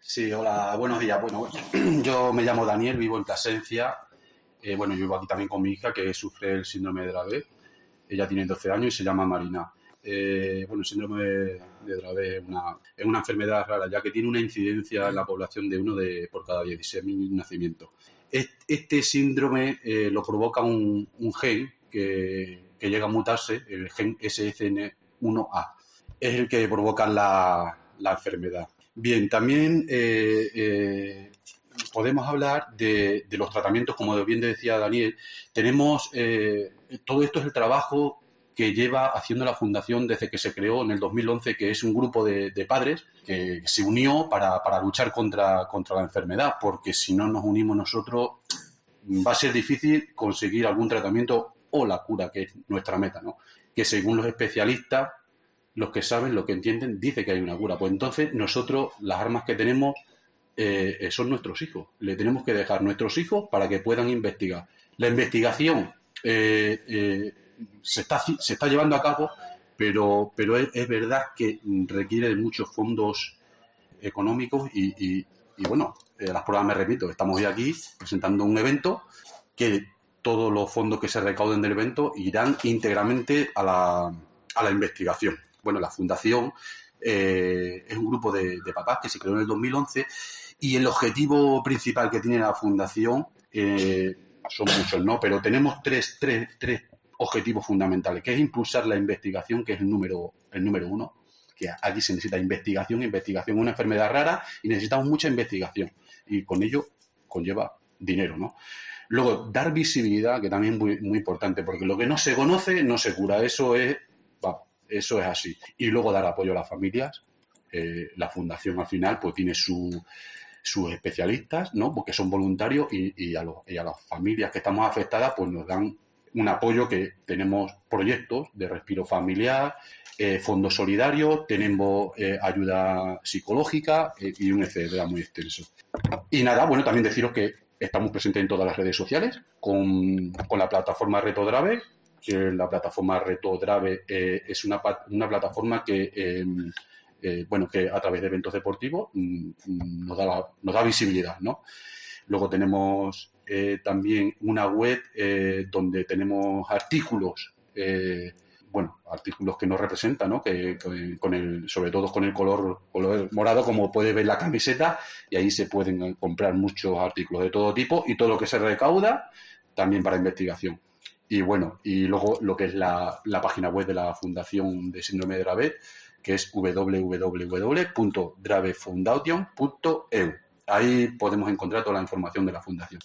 Sí, hola, buenos días. Bueno, yo me llamo Daniel, vivo en Plasencia. Bueno, yo vivo aquí también con mi hija que sufre el síndrome de Dravet. Ella tiene 12 años y se llama Marina. Bueno, el síndrome de Dravet es una enfermedad rara, ya que tiene una incidencia en la población de uno por cada 16.000 nacimientos. Este síndrome lo provoca un gen que llega a mutarse, el gen SCN1A. Es el que provoca la enfermedad. Bien, también podemos hablar de los tratamientos, como bien decía Daniel. Tenemos, todo esto es el trabajo que lleva haciendo la Fundación desde que se creó en el 2011, que es un grupo de padres que se unió para luchar contra la enfermedad, porque si no nos unimos nosotros va a ser difícil conseguir algún tratamiento o la cura, que es nuestra meta, ¿no? Que según los especialistas, los que saben, los que entienden, dice que hay una cura. Pues entonces nosotros las armas que tenemos son nuestros hijos. Le tenemos que dejar nuestros hijos para que puedan investigar. La investigación se está llevando a cabo, pero es verdad que requiere de muchos fondos económicos y bueno, las pruebas me repito, estamos hoy aquí presentando un evento que todos los fondos que se recauden del evento irán íntegramente a la investigación. Bueno, la fundación es un grupo de papás que se creó en el 2011 y el objetivo principal que tiene la fundación son muchos, ¿no? Pero tenemos tres objetivos fundamentales, que es impulsar la investigación, que es el número uno, que aquí se necesita investigación, una enfermedad rara y necesitamos mucha investigación y con ello conlleva dinero, ¿no? Luego, dar visibilidad, que también es muy importante, porque lo que no se conoce no se cura, eso es así. Y luego dar apoyo a las familias. La fundación al final pues tiene sus especialistas, ¿no? Porque son voluntarios y a las familias que estamos afectadas pues nos dan un apoyo, que tenemos proyectos de respiro familiar, fondos solidarios, tenemos ayuda psicológica y un etcétera muy extenso. Y nada, bueno, también deciros que estamos presentes en todas las redes sociales con la plataforma Reto Drave, que la plataforma Reto Drave es una plataforma que bueno, que a través de eventos deportivos nos da visibilidad, ¿no? Luego tenemos también una web donde tenemos artículos, bueno, artículos que nos representan, ¿no? Que sobre todo con el color morado, como puede ver la camiseta, y ahí se pueden comprar muchos artículos de todo tipo y todo lo que se recauda también para investigación. Y bueno, y luego lo que es la página web de la Fundación de Síndrome de Dravet, que es www.dravefoundation.eu. Ahí podemos encontrar toda la información de la fundación.